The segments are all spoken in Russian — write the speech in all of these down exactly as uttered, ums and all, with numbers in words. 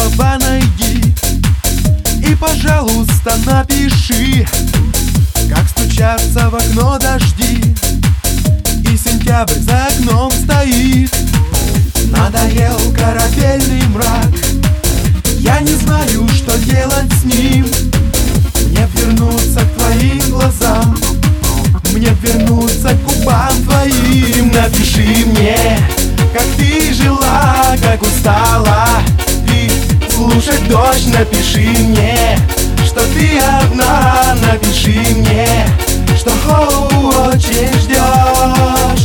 слова найди и, пожалуйста, напиши, как стучатся в окно дожди, и сентябрь за окном стоит. Надоел корабельный мрак, я не знаю, что делать с ним. Мне вернуться к твоим глазам, мне вернуться к губам твоим. Напиши мне, как ты жила, как устала ты слушать дождь. Напиши мне, что ты одна. Напиши мне, что очень ждешь.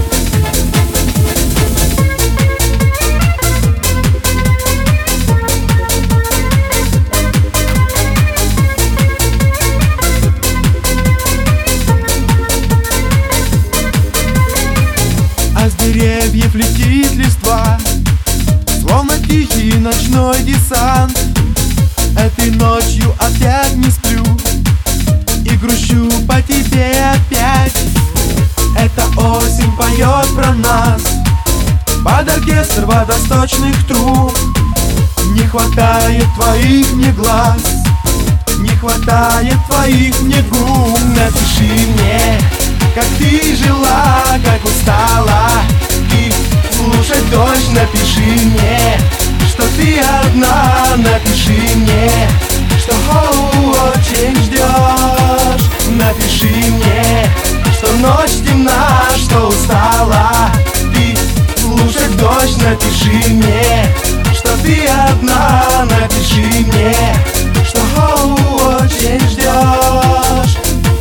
А с деревьев летит листва, словно тихий ночной десант. Этой ночью опять не сплю и грущу по тебе опять. Эта осень поет про нас под оркестр водосточных труб. Не хватает твоих мне глаз, не хватает твоих мне губ. Напиши мне, как ты жила, как устала ты слушать дождь. Напиши мне, что ты одна. Напиши мне, что очень ждешь. Напиши мне, что ночь темна, что устала ты слушать дождь. Напиши мне, что ты одна. Напиши мне, что очень ждешь.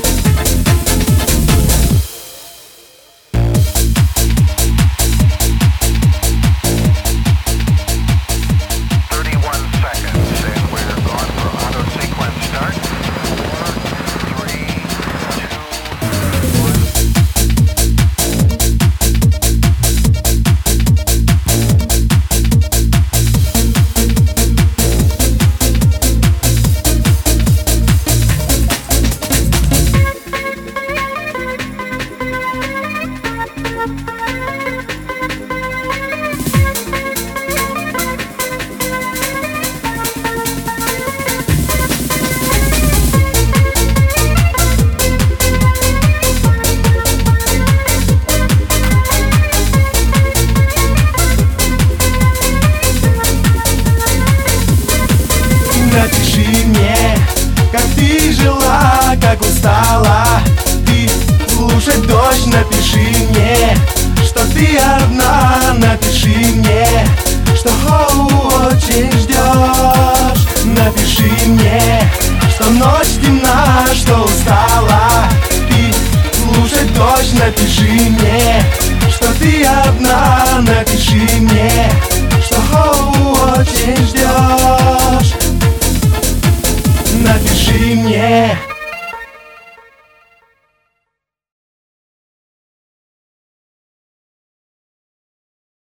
Напиши мне, как ты жила, как устала ты слушать дождь. Напиши мне, что ты одна. Напиши мне, что очень ждешь. Напиши мне, что ночь темна, что устала ты слушать дождь. Напиши мне, что ты одна. Напиши мне, что очень ждешь. Напиши мне.